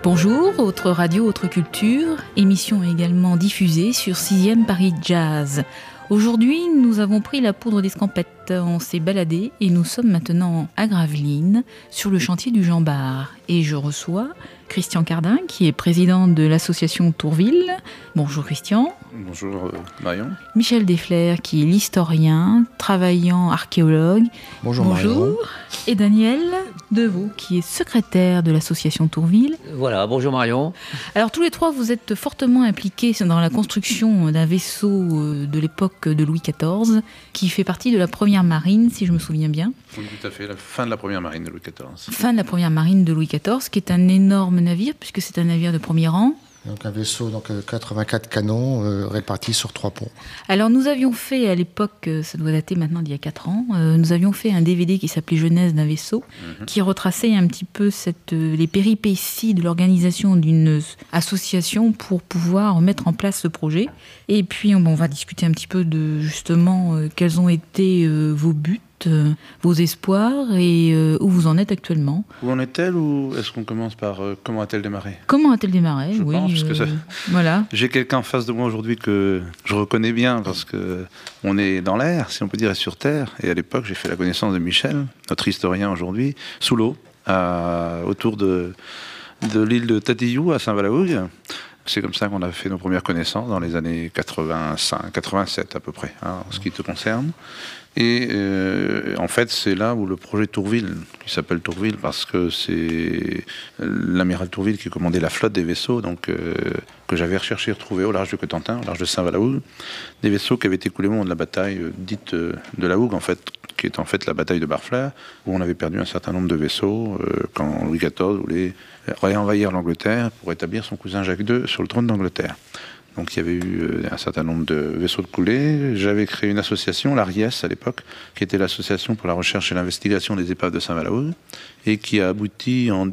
Bonjour, autre radio, autre culture, émission également diffusée sur 6e Paris Jazz. Aujourd'hui, nous avons pris la poudre d'escampette, on s'est baladé et nous sommes maintenant à Gravelines, sur le chantier du Jean Bart. Et je reçois Christian Cardin, qui est président de l'association Tourville. Bonjour Christian. Bonjour Marion. Michel Desflers, qui est l'historien, travaillant archéologue. Bonjour Marion. Et Daniel Deveau, qui est secrétaire de l'association Tourville. Voilà, bonjour Marion. Alors tous les trois, vous êtes fortement impliqués dans la construction d'un vaisseau de l'époque de Louis XIV, qui fait partie de la première marine, si je me souviens bien. Oui, tout à fait, la fin de la première marine de Louis XIV. Fin de la première marine de Louis XIV, qui est un énorme navire, puisque c'est un navire de premier rang. Donc un vaisseau, 84 canons répartis sur 3 ponts. Alors nous avions fait à l'époque, ça doit dater maintenant d'il y a 4 ans, nous avions fait un DVD qui s'appelait Genèse d'un vaisseau, qui retraçait un petit peu les péripéties de l'organisation d'une association pour pouvoir mettre en place ce projet. Et puis on va discuter un petit peu de justement quels ont été vos buts, vos espoirs et où vous en êtes actuellement. Où en est-elle, ou est-ce qu'on commence par comment a-t-elle démarré ? Comment a-t-elle démarré ? Je pense que voilà. J'ai quelqu'un en face de moi aujourd'hui que je reconnais bien parce qu'on est dans l'air, si on peut dire, et sur Terre. Et à l'époque, j'ai fait la connaissance de Michel, notre historien aujourd'hui, sous l'eau, autour de l'île de Tatillou, à Saint-Valahougue. C'est comme ça qu'on a fait nos premières connaissances dans les années 85, 87 à peu près, en ce qui te concerne. Et en fait, c'est là où le projet Tourville, qui s'appelle Tourville parce que c'est l'amiral Tourville qui commandait la flotte des vaisseaux, donc que j'avais recherché et retrouvé au large de Cotentin, au large de Saint-Valahougue, des vaisseaux qui avaient été coulés au moment de la bataille dite de la Hougue, en fait, qui est en fait la bataille de Barfleur, où on avait perdu un certain nombre de vaisseaux quand Louis XIV voulait réenvahir l'Angleterre pour établir son cousin Jacques II sur le trône d'Angleterre. Donc il y avait eu un certain nombre de vaisseaux de coulés. J'avais créé une association, l'ARIES à l'époque, qui était l'association pour la recherche et l'investigation des épaves de Saint-Valahougue, et qui a abouti en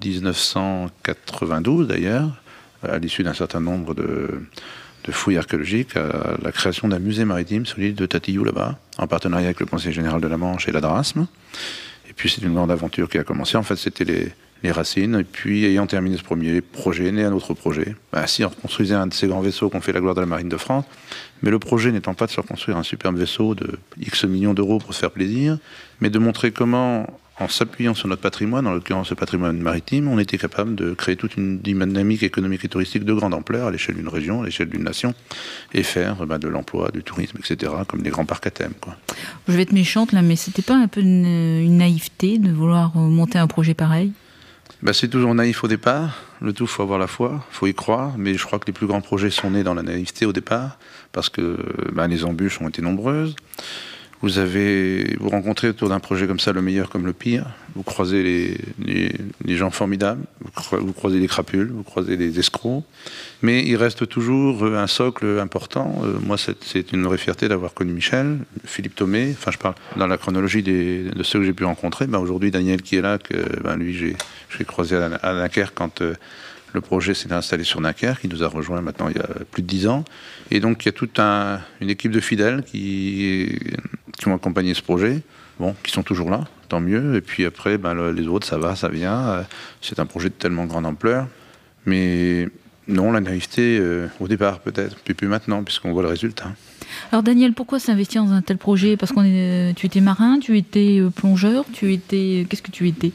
1992 d'ailleurs, à l'issue d'un certain nombre de fouilles archéologiques, à la création d'un musée maritime sur l'île de Tatillou là-bas, en partenariat avec le Conseil général de la Manche et la DRASM. Et puis c'est une grande aventure qui a commencé. En fait, c'était les racines, et puis ayant terminé ce premier projet, né un autre projet. Si on reconstruisait un de ces grands vaisseaux qu'on fait la gloire de la marine de France, mais le projet n'étant pas de se reconstruire un superbe vaisseau de X millions d'euros pour se faire plaisir, mais de montrer comment, en s'appuyant sur notre patrimoine, en l'occurrence ce patrimoine maritime, on était capable de créer toute une dynamique économique et touristique de grande ampleur à l'échelle d'une région, à l'échelle d'une nation, et faire de l'emploi, du tourisme, etc., comme les grands parcs à thème, quoi. Je vais être méchante là, mais c'était pas un peu une naïveté de vouloir monter un projet pareil ? C'est toujours naïf au départ. Le tout, il faut avoir la foi, il faut y croire. Mais je crois que les plus grands projets sont nés dans la naïveté au départ, parce que les embûches ont été nombreuses. Vous rencontrez autour d'un projet comme ça le meilleur comme le pire. Vous croisez les gens formidables, vous croisez les crapules, vous croisez les escrocs. Mais il reste toujours un socle important. Moi, c'est une vraie fierté d'avoir connu Michel, Philippe Thomé. Enfin, je parle dans la chronologie de ceux que j'ai pu rencontrer. Aujourd'hui, Daniel qui est là, lui, j'ai croisé à Dunkerque quand le projet s'est installé sur Dunkerque. Il nous a rejoint maintenant il y a plus de 10 ans. Et donc, il y a toute une équipe de fidèles qui ont accompagné ce projet, qui sont toujours là, tant mieux. Et puis après, les autres, ça va, ça vient. C'est un projet de tellement grande ampleur. Mais non, la naïveté, au départ peut-être, puis plus maintenant, puisqu'on voit le résultat. Alors Daniel, pourquoi s'investir dans un tel projet ? Parce que tu étais marin, tu étais plongeur, qu'est-ce que tu étais ?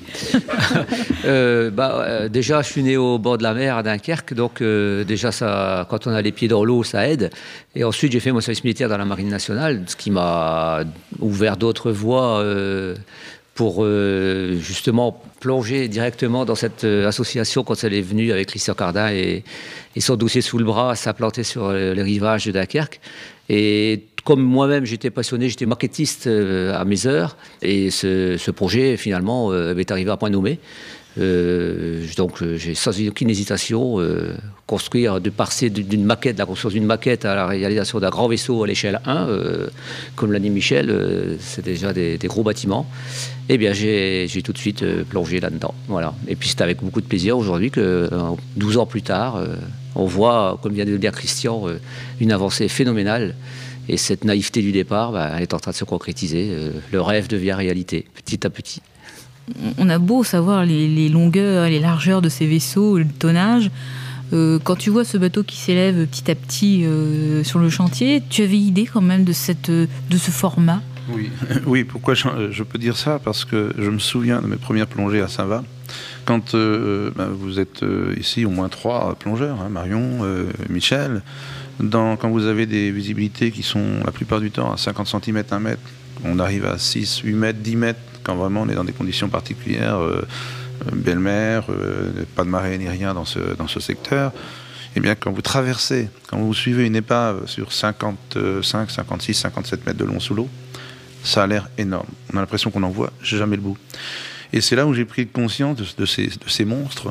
Déjà, je suis né au bord de la mer à Dunkerque, donc déjà, ça, quand on a les pieds dans l'eau, ça aide. Et ensuite, j'ai fait mon service militaire dans la Marine nationale, ce qui m'a ouvert d'autres voies pour justement plonger directement dans cette association quand elle est venue avec Christian Cardin et son dossier sous le bras, s'implanter sur les rivages de Dunkerque. Et comme moi-même j'étais passionné, j'étais maquettiste à mes heures, et ce projet finalement est arrivé à point nommé. Donc j'ai sans aucune hésitation construire, de passer d'une maquette, la construction d'une maquette à la réalisation d'un grand vaisseau à l'échelle 1, comme l'a dit Michel, c'est déjà des gros bâtiments. Eh bien j'ai tout de suite plongé là-dedans. Voilà. Et puis c'est avec beaucoup de plaisir aujourd'hui que 12 ans plus tard, on voit, comme vient de le dire Christian, une avancée phénoménale. Et cette naïveté du départ, elle est en train de se concrétiser. Le rêve devient réalité, petit à petit. on a beau savoir les longueurs, les largeurs de ces vaisseaux, le tonnage, quand tu vois ce bateau qui s'élève petit à petit sur le chantier, tu avais idée quand même de ce format? Oui, oui. Pourquoi je peux dire ça? Parce que je me souviens de mes premières plongées à Saint-Va. Quand vous êtes ici au moins 3 plongeurs, hein, Marion, Michel, quand vous avez des visibilités qui sont la plupart du temps à 50 cm, 1 mètre, on arrive à 6, 8 mètres, 10 mètres, quand vraiment on est dans des conditions particulières, belle mer, pas de marée ni rien dans ce secteur, eh bien quand vous traversez, quand vous suivez une épave sur 55, 56, 57 mètres de long sous l'eau, ça a l'air énorme. On a l'impression qu'on n'en voit jamais le bout. Et c'est là où j'ai pris conscience de ces monstres.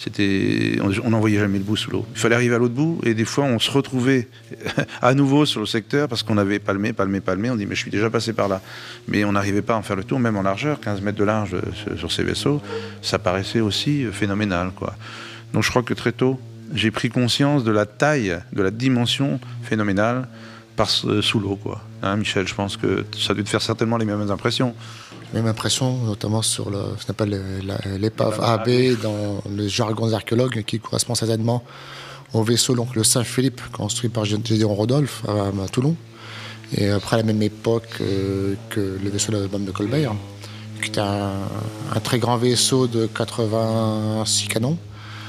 On n'en voyait jamais le bout sous l'eau. Il fallait arriver à l'autre bout, et des fois on se retrouvait à nouveau sur le secteur parce qu'on avait palmé. On dit mais je suis déjà passé par là. Mais on n'arrivait pas à en faire le tour, même en largeur, 15 mètres de large sur ces vaisseaux. Ça paraissait aussi phénoménal, quoi. Donc je crois que très tôt, j'ai pris conscience de la taille, de la dimension phénoménale sous l'eau, quoi. Hein, Michel, je pense que ça a dû te faire certainement les mêmes impressions. Même impression, notamment sur ce qu'on appelle l'épave AB dans le jargon des archéologues, qui correspond certainement au vaisseau, donc le Saint-Philippe, construit par Gédéon Rodolphe à Toulon, et après à la même époque que le vaisseau de la bombe de Colbert, qui est un très grand vaisseau de 86 canons.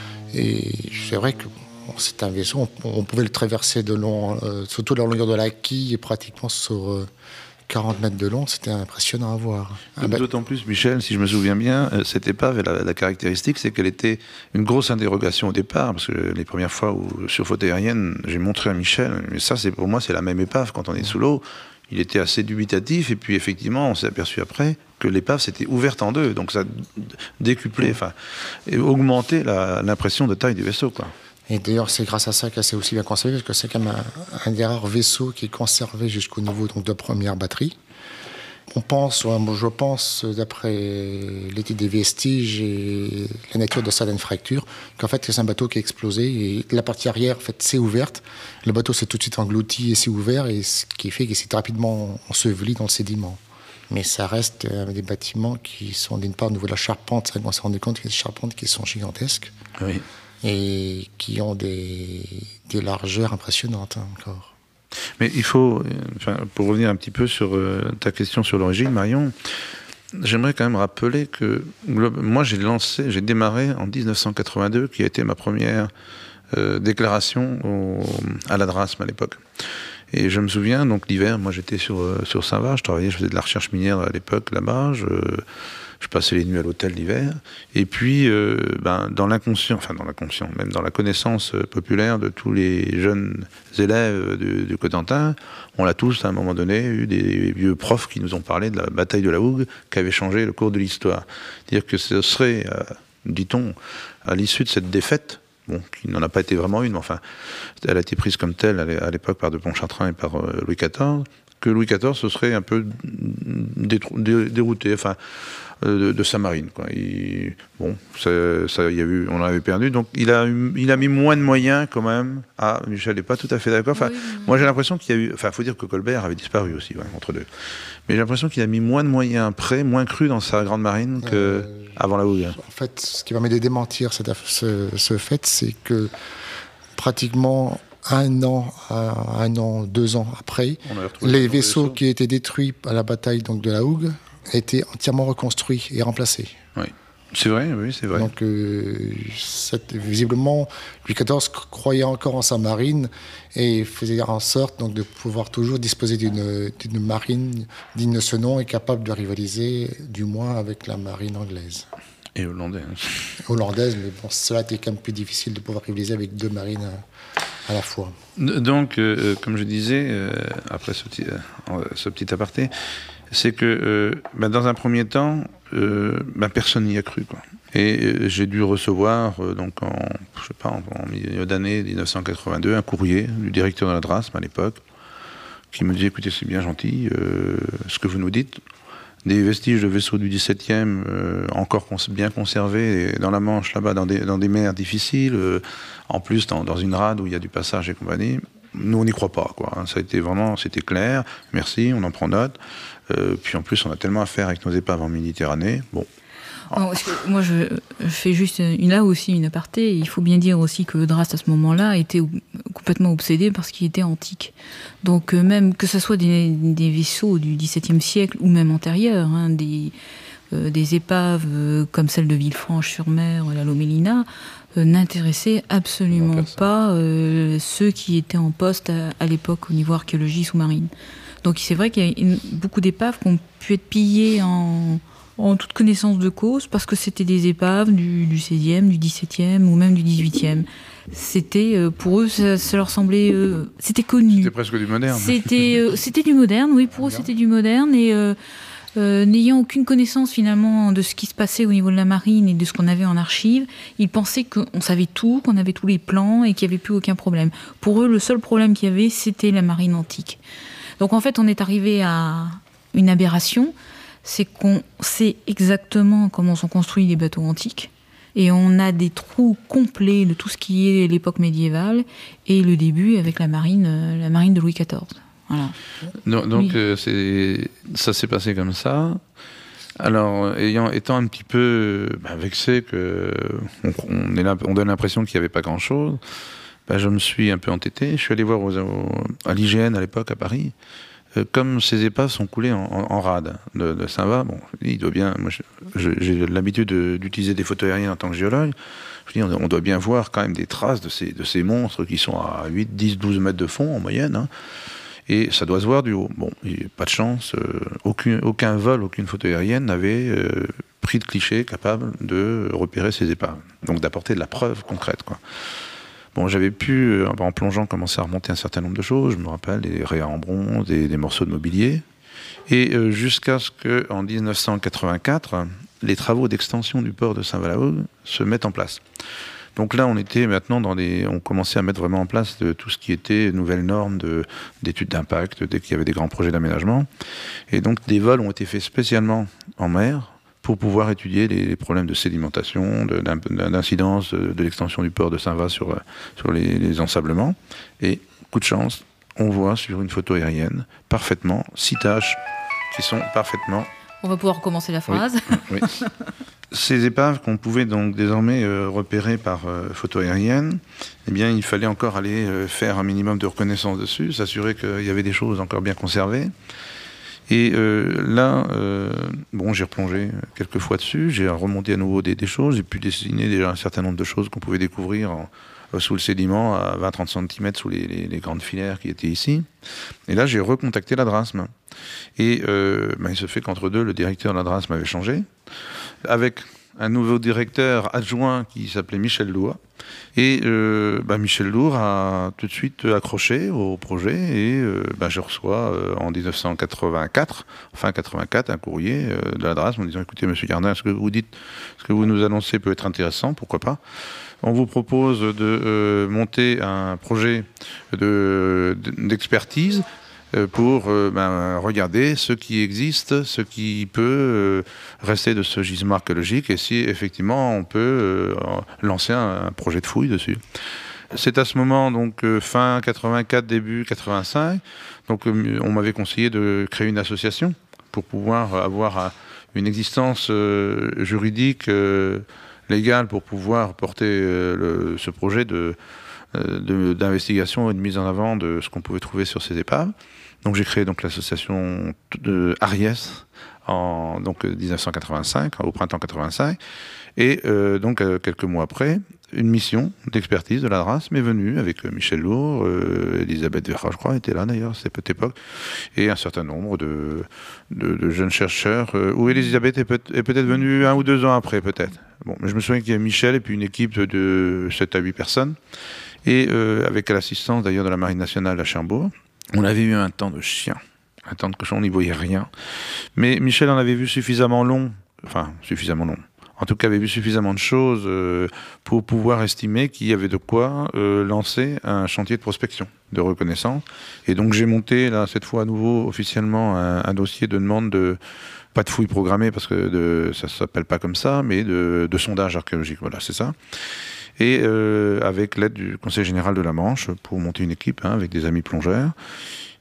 Et c'est vrai que c'est un vaisseau, on pouvait le traverser de long, surtout la longueur de la quille, pratiquement sur 40 mètres de long. C'était impressionnant à voir. D'autant plus, Michel, si je me souviens bien, cette épave, la caractéristique, c'est qu'elle était une grosse interrogation au départ, parce que les premières fois sur photo aérienne, j'ai montré à Michel, mais ça, pour moi, c'est la même épave quand on est sous l'eau. Il était assez dubitatif, et puis effectivement, on s'est aperçu après que l'épave s'était ouverte en deux, donc ça décuplait, et augmentait l'impression de taille du vaisseau, quoi. Et d'ailleurs, c'est grâce à ça que c'est aussi bien conservé, parce que c'est quand même un des rares vaisseaux qui est conservé jusqu'au niveau donc, de première batterie. Je pense, d'après l'étude des vestiges et la nature de certaines fractures, qu'en fait, c'est un bateau qui a explosé et la partie arrière, en fait, s'est ouverte. Le bateau s'est tout de suite englouti et s'est ouvert, et ce qui fait qu'il s'est rapidement enseveli dans le sédiment. Mais ça reste des bâtiments qui sont, d'une part, au niveau de la charpente, on s'est rendu compte qu'il y a des charpentes qui sont gigantesques. Oui. Et qui ont des largeurs impressionnantes encore. Mais il faut, pour revenir un petit peu sur ta question sur l'origine, Marion, j'aimerais quand même rappeler que moi j'ai démarré en 1982, qui a été ma première déclaration à la DRASM à l'époque. Et je me souviens, donc l'hiver, moi j'étais sur Saint-Va, je faisais de la recherche minière à l'époque là-bas, je passais les nuits à l'hôtel l'hiver, et puis dans l'inconscient, même dans la connaissance populaire de tous les jeunes élèves du Cotentin, on a tous à un moment donné eu des vieux profs qui nous ont parlé de la bataille de la Hougue qui avait changé le cours de l'histoire. C'est-à-dire que ce serait, dit-on, à l'issue de cette défaite, qui n'en a pas été vraiment une, mais enfin, elle a été prise comme telle à l'époque par de Pontchartrain et par Louis XIV, que Louis XIV se serait un peu dérouté, de sa marine, quoi. On avait perdu, donc il a mis moins de moyens quand même. Ah, Michel n'est pas tout à fait d'accord. Oui. Moi j'ai l'impression qu'il y a eu, faut dire que Colbert avait disparu aussi, entre deux. Mais j'ai l'impression qu'il a mis moins de moyens après, moins cru dans sa grande marine qu'avant la Hougue. En fait, ce qui permet de démentir ce fait, c'est que pratiquement 1 an, 2 ans après, les vaisseaux qui étaient détruits à la bataille donc, de la Hougue étaient entièrement reconstruits et remplacés. Oui, c'est vrai, oui, c'est vrai. Donc, visiblement, Louis XIV croyait encore en sa marine et faisait en sorte donc, de pouvoir toujours disposer d'une marine digne de ce nom et capable de rivaliser, du moins, avec la marine anglaise. Et hollandaise. Hollandaise, mais bon, cela était quand même plus difficile de pouvoir rivaliser avec 2 marines à la fois. Donc, comme je disais, après ce petit aparté, c'est que dans un premier temps, personne n'y a cru, quoi. Et j'ai dû recevoir, en milieu d'année 1982, un courrier du directeur de la DRASM à l'époque, qui me dit, écoutez, c'est bien gentil, ce que vous nous dites, des vestiges de vaisseaux du 17e encore bien conservés dans la Manche, là-bas, dans des mers difficiles, en plus dans une rade où il y a du passage et compagnie. Nous, on n'y croit pas, quoi. Ça a été vraiment, c'était clair. Merci, on en prend note. Puis en plus, on a tellement à faire avec nos épaves en Méditerranée. Bon. Non, moi, je fais juste là aussi une aparté. Il faut bien dire aussi que Draste, à ce moment-là, était complètement obsédé par ce qui était antique. Donc, même que ce soit des vaisseaux du XVIIe siècle ou même antérieurs, hein, des épaves comme celle de Villefranche-sur-Mer, la Lomélina, n'intéressaient absolument pas ceux qui étaient en poste à l'époque au niveau archéologie sous-marine. Donc, c'est vrai qu'il y a beaucoup d'épaves qui ont pu être pillées en toute connaissance de cause, parce que c'était des épaves du XVIe, du XVIIe ou même du XVIIIe. C'était, pour eux, ça leur semblait... c'était connu. C'était presque du moderne. C'était du moderne, oui, pour eux c'était du moderne, et n'ayant aucune connaissance finalement de ce qui se passait au niveau de la marine et de ce qu'on avait en archives, ils pensaient qu'on savait tout, qu'on avait tous les plans et qu'il n'y avait plus aucun problème. Pour eux, le seul problème qu'il y avait, c'était la marine antique. Donc en fait, on est arrivé à une aberration, c'est qu'on sait exactement comment sont construits les bateaux antiques, et on a des trous complets de tout ce qui est l'époque médiévale et le début avec la marine de Louis XIV. Voilà. Donc ça s'est passé comme ça. Alors, étant un petit peu vexé on donne l'impression qu'il n'y avait pas grand-chose, je me suis un peu entêté. Je suis allé voir à l'IGN à l'époque à Paris. Comme ces épaves sont coulées en rade de Saint-Va, il doit bien. Moi, j'ai l'habitude d'utiliser des photos aériennes en tant que géologue. Je dis, on doit bien voir quand même des traces de ces monstres qui sont à 8, 10, 12 mètres de fond en moyenne. Hein. Et ça doit se voir du haut. Bon, pas de chance. Aucun vol, aucune photo aérienne n'avait pris de cliché capable de repérer ces épaves. Donc d'apporter de la preuve concrète, quoi. Bon, j'avais pu, en plongeant, commencer à remonter un certain nombre de choses. Je me rappelle des raies en bronze, des morceaux de mobilier. Et jusqu'à ce qu'en 1984, les travaux d'extension du port de Saint-Valaud se mettent en place. Donc là, on était maintenant on commençait à mettre vraiment en place tout ce qui était nouvelles normes d'études d'impact, dès qu'il y avait des grands projets d'aménagement. Et donc, des vols ont été faits spécialement en mer, pour pouvoir étudier les problèmes de sédimentation, d'incidence de l'extension du port de Saint-Va sur les ensablements. Et, coup de chance, on voit sur une photo aérienne parfaitement 6 taches qui sont parfaitement... On va pouvoir recommencer la phrase. Oui. Ces épaves qu'on pouvait donc désormais repérer par photo aérienne, eh bien, il fallait encore aller faire un minimum de reconnaissance dessus, s'assurer qu'il y avait des choses encore bien conservées. Et là, j'ai replongé quelques fois dessus, j'ai remonté à nouveau des choses, j'ai pu dessiner déjà un certain nombre de choses qu'on pouvait découvrir sous le sédiment à 20-30 cm sous les grandes filaires qui étaient ici. Et là, j'ai recontacté la DRASM. Et il se fait qu'entre deux, le directeur de la DRASM avait changé, avec un nouveau directeur adjoint qui s'appelait Michel Lourd. Et Michel Lourd a tout de suite accroché au projet et je reçois en 1984, fin 84, un courrier de la DRASM en disant « Écoutez, monsieur Gardin, ce que vous dites, ce que vous nous annoncez peut être intéressant, pourquoi pas ? On vous propose de monter un projet d'expertise pour regarder ce qui existe, ce qui peut rester de ce gisement archéologique et si effectivement on peut lancer un projet de fouille dessus. C'est à ce moment, donc fin 84, début 85, donc on m'avait conseillé de créer une association pour pouvoir avoir une existence juridique légale pour pouvoir porter ce projet d'investigation et de mise en avant de ce qu'on pouvait trouver sur ces épaves. Donc j'ai créé donc l'association de Ariès en 1985, au printemps 85, et quelques mois après, une mission d'expertise de la DRASM m'est venue avec Michel Lourd, Elisabeth Verra, je crois, était là d'ailleurs à cette époque, et un certain nombre de jeunes chercheurs, où Elisabeth est peut-être venue 1 ou 2 ans après, peut-être. Bon, mais je me souviens qu'il y a Michel et puis une équipe de 7 à 8 personnes, et avec l'assistance d'ailleurs de la Marine nationale à Cherbourg. On avait eu un temps de chien, un temps de cochon, on n'y voyait rien. Mais Michel en avait vu suffisamment long. En tout cas, avait vu suffisamment de choses pour pouvoir estimer qu'il y avait de quoi lancer un chantier de prospection, de reconnaissance. Et donc j'ai monté, là, cette fois à nouveau, officiellement, un dossier de demande pas de fouille programmée, parce que ça ne s'appelle pas comme ça, mais de sondage archéologique. Voilà, c'est ça. Et avec l'aide du Conseil général de la Manche, pour monter une équipe avec des amis plongeurs.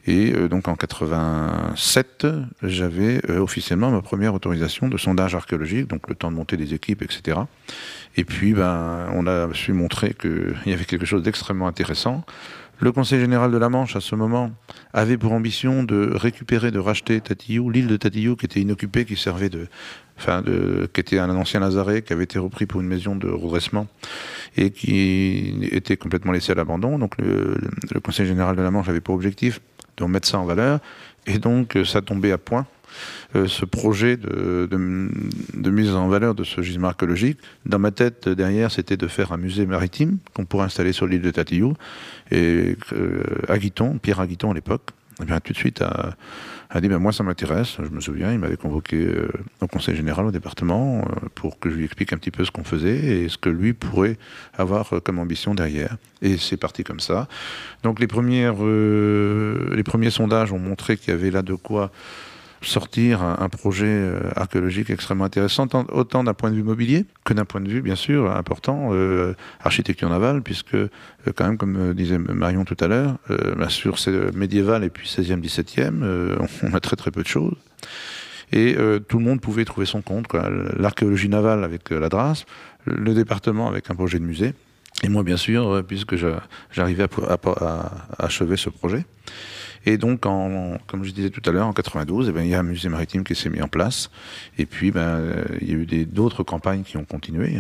Et donc en 87, j'avais officiellement ma première autorisation de sondage archéologique, donc le temps de monter des équipes, etc. Et puis on a su montrer qu'il y avait quelque chose d'extrêmement intéressant. Le Conseil général de la Manche, à ce moment, avait pour ambition de récupérer, de racheter Tatillou, l'île de Tatillou, qui était inoccupée, qui servait qui était un ancien lazaret, qui avait été repris pour une maison de redressement et qui était complètement laissé à l'abandon. Donc le Conseil général de la Manche avait pour objectif de remettre ça en valeur. Et donc ça tombait à point. Ce projet de mise en valeur de ce gisement archéologique. Dans ma tête, derrière, c'était de faire un musée maritime qu'on pourrait installer sur l'île de Tatillou. Et Pierre Aguiton à l'époque, tout de suite a dit moi ça m'intéresse. Je me souviens, il m'avait convoqué au conseil général au département pour que je lui explique un petit peu ce qu'on faisait et ce que lui pourrait avoir comme ambition derrière. Et c'est parti comme ça. Donc les premiers sondages ont montré qu'il y avait là de quoi sortir un projet archéologique extrêmement intéressant, autant d'un point de vue mobilier que d'un point de vue, bien sûr, important, architecture navale, puisque, quand même, comme disait Marion tout à l'heure, sur ces médiévales et puis 16e, 17e, on a très très peu de choses. Et tout le monde pouvait trouver son compte, quoi. L'archéologie navale avec la DRAS, le département avec un projet de musée, et moi, bien sûr, puisque j'arrivais à achever ce projet. Et donc, comme je disais tout à l'heure, en 92, il y a un musée maritime qui s'est mis en place. Et puis, il y a eu d'autres campagnes qui ont continué.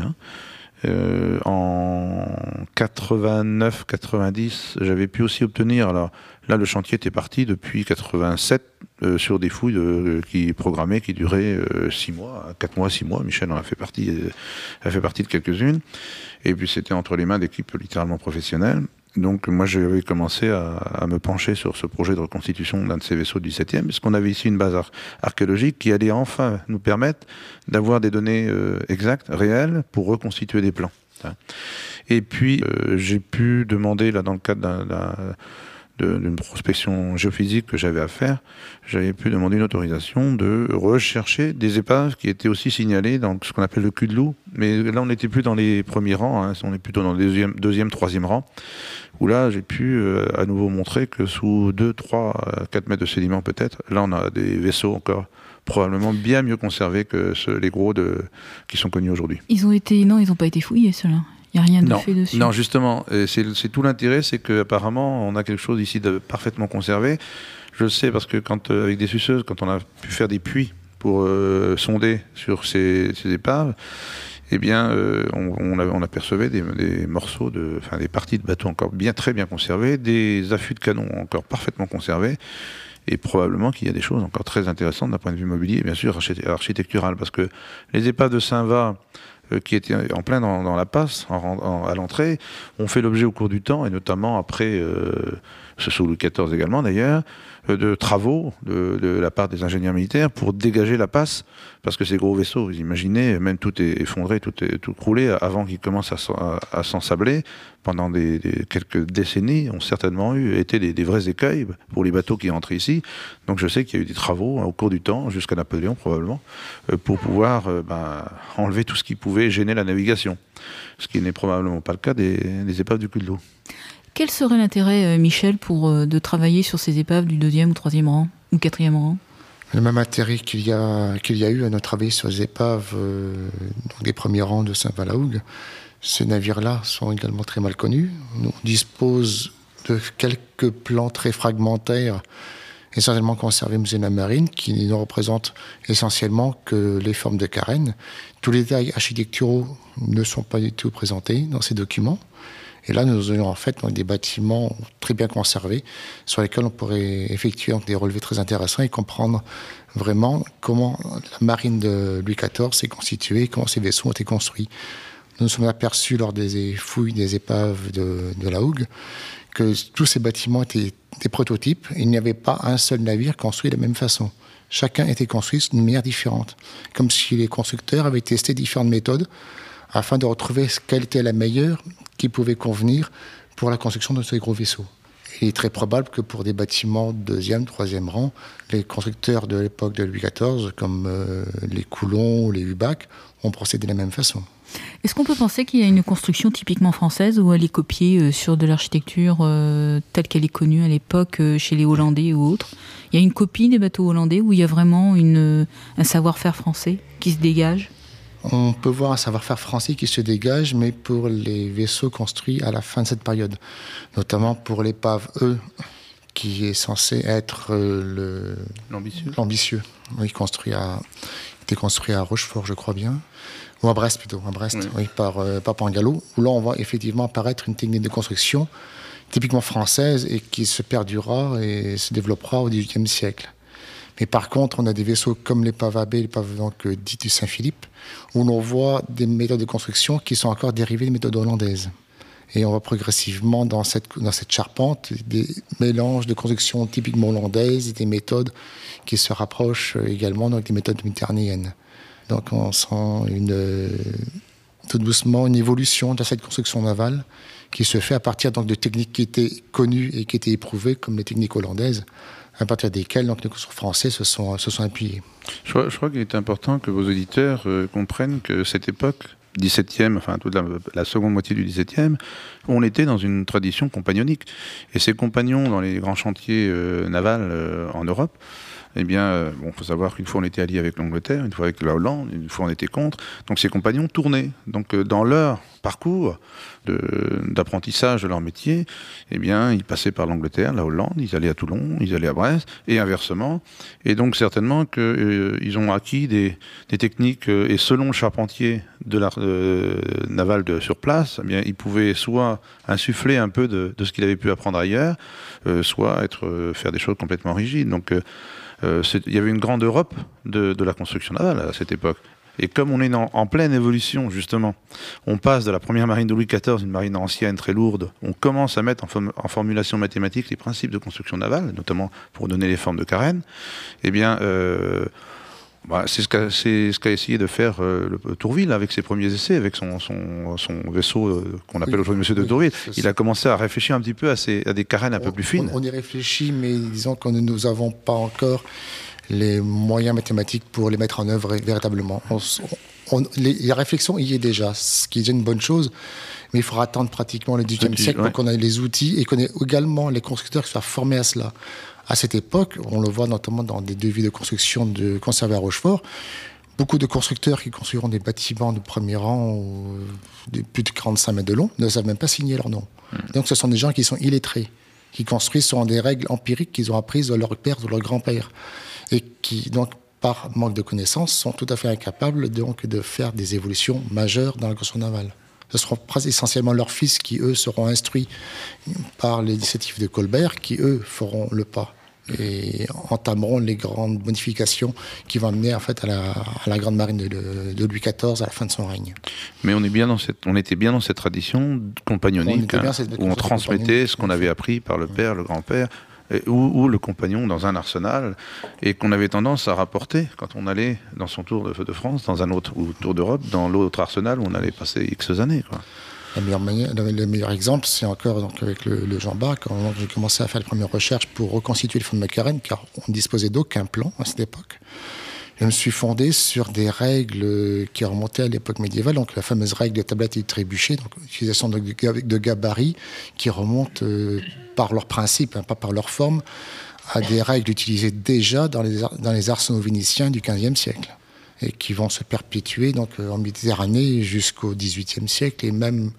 En 89-90, j'avais pu aussi obtenir... Alors là, le chantier était parti depuis 87 sur des fouilles qui duraient 6 mois, 4 mois, 6 mois. Michel en a fait partie de quelques-unes. Et puis, c'était entre les mains d'équipes littéralement professionnelles. Donc moi j'avais commencé à me pencher sur ce projet de reconstitution d'un de ces vaisseaux du 17e, parce qu'on avait ici une base archéologique qui allait enfin nous permettre d'avoir des données exactes, réelles, pour reconstituer des plans. Et puis j'ai pu demander, là dans le cadre d'une prospection géophysique que j'avais à faire, j'avais pu demander une autorisation de rechercher des épaves qui étaient aussi signalées dans ce qu'on appelle le cul de loup. Mais là, on n'était plus dans les premiers rangs, on est plutôt dans le deuxième, troisième rang, où là, j'ai pu à nouveau montrer que sous 2, 3, 4 mètres de sédiments peut-être, là, on a des vaisseaux encore probablement bien mieux conservés que les gros qui sont connus aujourd'hui. Ils n'ont pas été fouillés, ceux-là. Il n'y a rien de fait dessus. Non, justement, c'est tout l'intérêt, c'est qu'apparemment, on a quelque chose ici de parfaitement conservé. Je le sais parce que avec des suceuses, quand on a pu faire des puits pour sonder sur ces épaves, eh bien, on apercevait des morceaux, des parties de bateaux encore très bien conservées, des affûts de canons encore parfaitement conservés. Et probablement qu'il y a des choses encore très intéressantes d'un point de vue mobilier et bien sûr architectural. Parce que les épaves de Saint-Va, qui étaient en plein dans la passe, à l'entrée, ont fait l'objet au cours du temps, et notamment après, sous Louis XIV également d'ailleurs, de travaux de la part des ingénieurs militaires pour dégager la passe, parce que ces gros vaisseaux, vous imaginez, même tout est effondré, tout croulé, avant qu'ils commencent à s'ensabler, pendant quelques décennies, ont certainement été des vrais écueils pour les bateaux qui rentraient ici. Donc je sais qu'il y a eu des travaux au cours du temps, jusqu'à Napoléon probablement, pour pouvoir enlever tout ce qui pouvait gêner la navigation, ce qui n'est probablement pas le cas des épaves du cul de loup. Quel serait l'intérêt, Michel, de travailler sur ces épaves du 2e ou 3e rang, ou 4e rang ? Le même intérêt qu'il y a eu à notre travail sur les épaves des premiers rangs de Saint-Valahougue. Ces navires-là sont également très mal connus. On dispose de quelques plans très fragmentaires, essentiellement conservés au musée de la Marine, qui ne représentent essentiellement que les formes de carènes. Tous les détails architecturaux ne sont pas du tout présentés dans ces documents. Et là, nous avons en fait des bâtiments très bien conservés sur lesquels on pourrait effectuer des relevés très intéressants et comprendre vraiment comment la marine de Louis XIV s'est constituée, comment ces vaisseaux ont été construits. Nous nous sommes aperçus lors des fouilles des épaves de la Hougue que tous ces bâtiments étaient des prototypes. Il n'y avait pas un seul navire construit de la même façon. Chacun était construit d'une manière différente, comme si les constructeurs avaient testé différentes méthodes afin de retrouver quelle était la meilleure qui pouvait convenir pour la construction de ces gros vaisseaux. Il est très probable que pour des bâtiments 2e, 3e rang, les constructeurs de l'époque de Louis XIV, comme les Coulon ou les Hubac, ont procédé de la même façon. Est-ce qu'on peut penser qu'il y a une construction typiquement française ou elle est copiée sur de l'architecture telle qu'elle est connue à l'époque chez les Hollandais ou autres? Il y a une copie des bateaux hollandais où il y a vraiment un savoir-faire français qui se dégage? On peut voir un savoir-faire français qui se dégage, mais pour les vaisseaux construits à la fin de cette période, notamment pour l'épave E, qui est censé être l'ambitieux. Oui, était construit à Rochefort, je crois bien. Ou à Brest plutôt, oui, par Pangallo, où là on voit effectivement apparaître une technique de construction typiquement française et qui se perdurera et se développera au XVIIIe siècle. Mais par contre, on a des vaisseaux comme l'épave AB, l'épave dite du Saint-Philippe, où l'on voit des méthodes de construction qui sont encore dérivées des méthodes hollandaises. Et on voit progressivement dans cette charpente des mélanges de construction typiquement hollandaises et des méthodes qui se rapprochent également des méthodes méditerranéennes. Donc on sent tout doucement une évolution de cette construction navale qui se fait à partir de techniques qui étaient connues et qui étaient éprouvées, comme les techniques hollandaises, à partir desquelles les constructeurs français se sont appuyés. Je crois qu'il est important que vos auditeurs comprennent que cette époque, 17e, enfin toute la seconde moitié du 17e, on était dans une tradition compagnonique. Et ces compagnons dans les grands chantiers navals en Europe, eh bien, faut savoir qu'une fois on était allié avec l'Angleterre, une fois avec la Hollande, une fois on était contre. Donc ces compagnons tournaient. Donc dans leur parcours d'apprentissage de leur métier, eh bien, ils passaient par l'Angleterre, la Hollande, ils allaient à Toulon, ils allaient à Brest, et inversement. Et donc certainement qu'ils ont acquis des techniques, et selon le charpentier de l'art naval sur place, eh bien, ils pouvaient soit insuffler un peu de ce qu'il avait pu apprendre ailleurs, soit faire des choses complètement rigides. Donc il y avait une grande Europe de la construction navale à cette époque. Et comme on est en pleine évolution, justement, on passe de la première marine de Louis XIV, une marine ancienne, très lourde, on commence à mettre en formulation mathématique les principes de construction navale, notamment pour donner les formes de carène, eh bien, c'est ce qu'a essayé de faire le Tourville avec ses premiers essais, avec son vaisseau qu'on appelle aujourd'hui Monsieur de Tourville. Il a commencé à réfléchir un petit peu à des carènes un peu plus fines. On y réfléchit, mais disons que nous n'avons pas encore les moyens mathématiques pour les mettre en œuvre véritablement. La réflexion y est déjà, ce qui est déjà une bonne chose, mais il faudra attendre pratiquement le XVIIIe siècle pour qu'on ait les outils et qu'on ait également les constructeurs qui soient formés à cela. À cette époque, on le voit notamment dans des devis de construction de conservés à Rochefort, beaucoup de constructeurs qui construiront des bâtiments de premier rang de plus de 45 mètres de long ne savent même pas signer leur nom. Donc ce sont des gens qui sont illettrés, qui construisent selon des règles empiriques qu'ils ont apprises de leur père ou de leur grand-père, et qui, donc, par manque de connaissances, sont tout à fait incapables donc, de faire des évolutions majeures dans la construction navale. Ce seront essentiellement leurs fils qui, eux, seront instruits par l'initiative de Colbert, qui, eux, feront le pas et entameront les grandes modifications qui vont amener en fait, à la grande marine de Louis XIV à la fin de son règne. Mais on était bien dans cette tradition compagnonique, où on transmettait ce qu'on avait appris par le père, le grand-père, ou le compagnon dans un arsenal, et qu'on avait tendance à rapporter quand on allait dans son tour de France, dans un autre, ou tour d'Europe, dans l'autre arsenal où on allait passer X années, quoi. Le meilleur exemple, c'est encore donc, avec le Jean Bart, quand j'ai commencé à faire les premières recherches pour reconstituer le fond de ma carène, car on ne disposait d'aucun plan à cette époque. Je me suis fondé sur des règles qui remontaient à l'époque médiévale, donc la fameuse règle de tablette et de trébuchet, donc l'utilisation de gabarits qui remontent par leur principe, pas par leur forme, à des règles utilisées déjà dans les arsenaux vénitiens du XVe siècle et qui vont se perpétuer donc, en Méditerranée jusqu'au XVIIIe siècle et même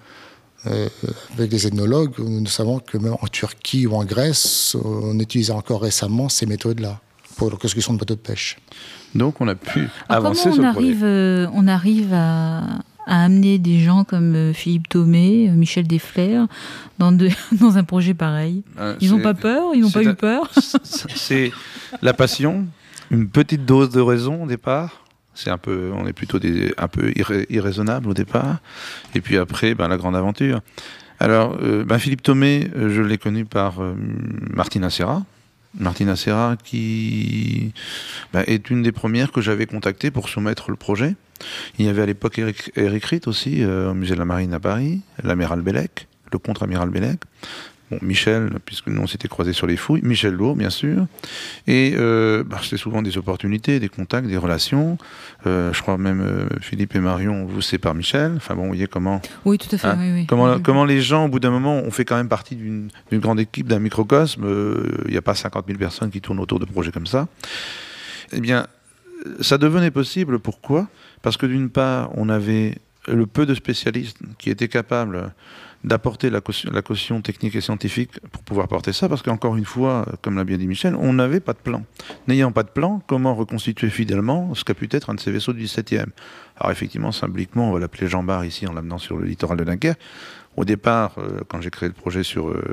avec les ethnologues, nous savons que même en Turquie ou en Grèce, on utilisait encore récemment ces méthodes-là pour la construction de bateaux de pêche. Donc on a pu avancer sur le projet. On arrive à amener des gens comme Philippe Thomé, Michel Desflers dans un projet pareil. Ils n'ont pas peur, ils n'ont pas eu peur. C'est la passion, une petite dose de raison au départ. On est plutôt un peu irraisonnable au départ. Et puis après, la grande aventure. Alors, Philippe Thomé, je l'ai connu par Martina Serra. Martina Serra qui est une des premières que j'avais contactées pour soumettre le projet. Il y avait à l'époque Éric Ritt aussi, au musée de la Marine à Paris, l'amiral Bellec, le contre-amiral Bellec. Bon, Michel, puisque nous on s'était croisés sur les fouilles, Michel Lourd, bien sûr. Et c'était souvent des opportunités, des contacts, des relations. Je crois même Philippe et Marion, vous, c'est par Michel. Enfin bon, vous voyez comment... Oui, tout à fait, oui. Comment les gens, au bout d'un moment, on fait quand même partie d'une grande équipe, d'un microcosme. Il n'y a pas 50 000 personnes qui tournent autour de projets comme ça. Eh bien, ça devenait possible. Pourquoi ? Parce que d'une part, on avait le peu de spécialistes qui étaient capables d'apporter la caution technique et scientifique pour pouvoir porter ça, parce qu'encore une fois, comme l'a bien dit Michel, on n'avait pas de plan. N'ayant pas de plan, comment reconstituer fidèlement ce qu'a pu être un de ces vaisseaux du 17e ? Alors effectivement, symboliquement, on va l'appeler Jean Bart ici, en l'amenant sur le littoral de Dunkerque. Au départ, quand j'ai créé le projet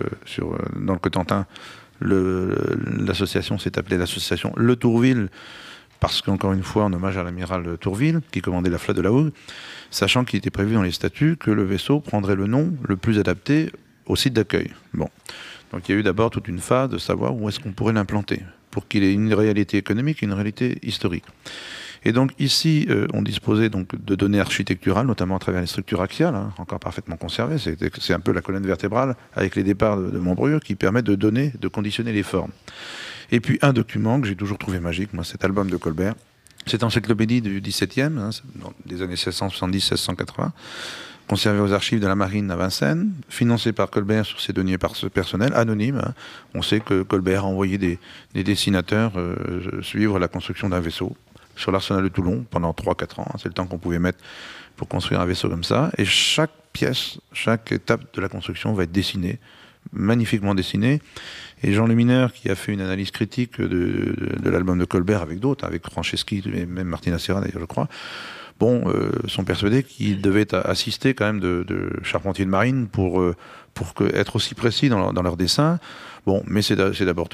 dans le Cotentin, l'association s'est appelée l'association Le Tourville, parce qu'encore une fois, en hommage à l'amiral Tourville, qui commandait la flotte de la Hougue, sachant qu'il était prévu dans les statuts que le vaisseau prendrait le nom le plus adapté au site d'accueil. Bon. Donc il y a eu d'abord toute une phase de savoir où est-ce qu'on pourrait l'implanter, pour qu'il ait une réalité économique et une réalité historique. Et donc ici, on disposait donc de données architecturales, notamment à travers les structures axiales, encore parfaitement conservées. C'est un peu la colonne vertébrale, avec les départs de membrures, qui permet de conditionner les formes. Et puis un document que j'ai toujours trouvé magique, moi, cet album de Colbert. C'est encyclopédie du 17e, des années 1670-1680, conservé aux archives de la marine à Vincennes, financé par Colbert sur ses deniers personnels, anonyme. On sait que Colbert a envoyé des dessinateurs suivre la construction d'un vaisseau sur l'arsenal de Toulon pendant 3-4 ans. C'est le temps qu'on pouvait mettre pour construire un vaisseau comme ça. Et chaque pièce, chaque étape de la construction va être dessinée, magnifiquement dessinée. Et Jean Lumineur, qui a fait une analyse critique de l'album de Colbert avec d'autres, avec Franceschi et même Martina Serra d'ailleurs, je crois, sont persuadés qu'il devait assister quand même de charpentiers de marine pour être aussi précis dans leur dessin. Bon, mais c'est d'abord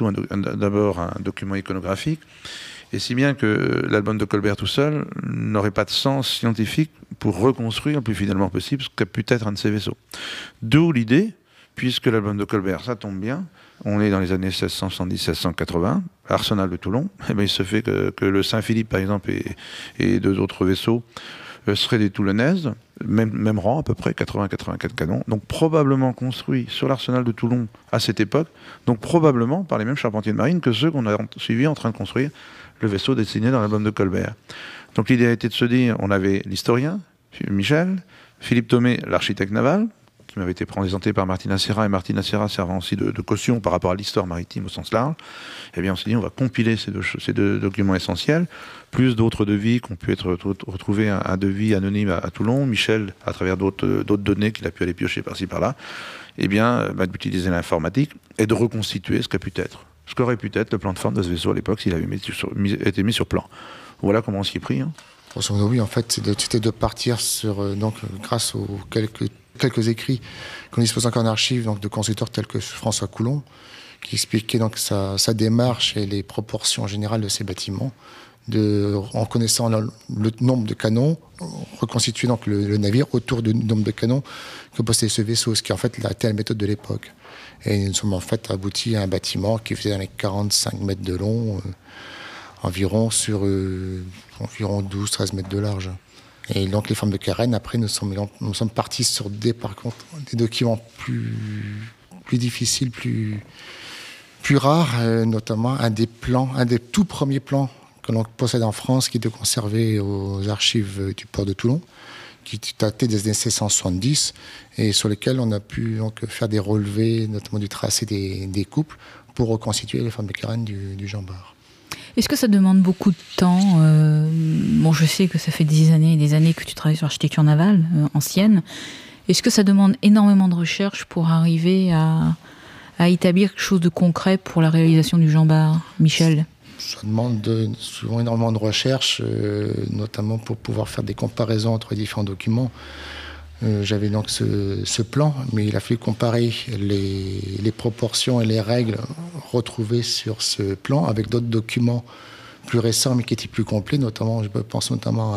un document iconographique. Et si bien que l'album de Colbert tout seul n'aurait pas de sens scientifique pour reconstruire le plus fidèlement possible ce qu'a pu être un de ces vaisseaux. D'où l'idée, puisque l'album de Colbert, ça tombe bien, on est dans les années 1670-1680, Arsenal de Toulon, et bien il se fait que le Saint-Philippe, par exemple, et deux autres vaisseaux seraient des Toulonnaises, même rang à peu près, 80-84 canons, donc probablement construits sur l'Arsenal de Toulon à cette époque, donc probablement par les mêmes charpentiers de marine que ceux qu'on a suivis en train de construire le vaisseau dessiné dans l'album de Colbert. Donc l'idée a été de se dire, on avait l'historien, Michel, Philippe Thomé, l'architecte naval, qui m'avait été présenté par Martina Serra, et Martina Serra servant aussi de caution par rapport à l'histoire maritime au sens large. Eh bien, on s'est dit, on va compiler ces deux documents essentiels, plus d'autres devis qui ont pu être retrouvés, un devis anonyme à Toulon, Michel, à travers d'autres données qu'il a pu aller piocher par-ci, par-là, eh bien, d'utiliser l'informatique et de reconstituer ce qu'aurait pu être le plan de forme de ce vaisseau à l'époque s'il avait été mis sur plan. Voilà comment on s'y est pris. Oui, en fait, c'était de partir sur, grâce aux quelques écrits qu'on dispose encore en archives, de constructeurs tels que François Coulon, qui expliquait donc sa démarche et les proportions générales de ces bâtiments, en connaissant le nombre de canons, reconstituer donc le navire autour du nombre de canons que possédait ce vaisseau, ce qui est en fait la telle méthode de l'époque. Et nous sommes en fait aboutis à un bâtiment qui faisait dans les 45 mètres de long, environ sur environ 12-13 mètres de large. Et donc les formes de carène, après nous sommes partis sur des documents plus difficiles, plus rares, notamment un des tout premiers plans que l'on possède en France, qui était conservé aux archives du port de Toulon, qui datait des années 1670, et sur lesquels on a pu faire des relevés, notamment du tracé des couples, pour reconstituer les formes de carène du Jean Bart. Est-ce que ça demande beaucoup de temps ? Je sais que ça fait des années et des années que tu travailles sur l'architecture navale ancienne. Est-ce que ça demande énormément de recherche pour arriver à établir quelque chose de concret pour la réalisation du Jean Bart, Michel ? Ça demande souvent énormément de recherche, notamment pour pouvoir faire des comparaisons entre les différents documents. J'avais donc ce plan, mais il a fallu comparer les proportions et les règles retrouvées sur ce plan avec d'autres documents plus récents, mais qui étaient plus complets. Notamment, je pense notamment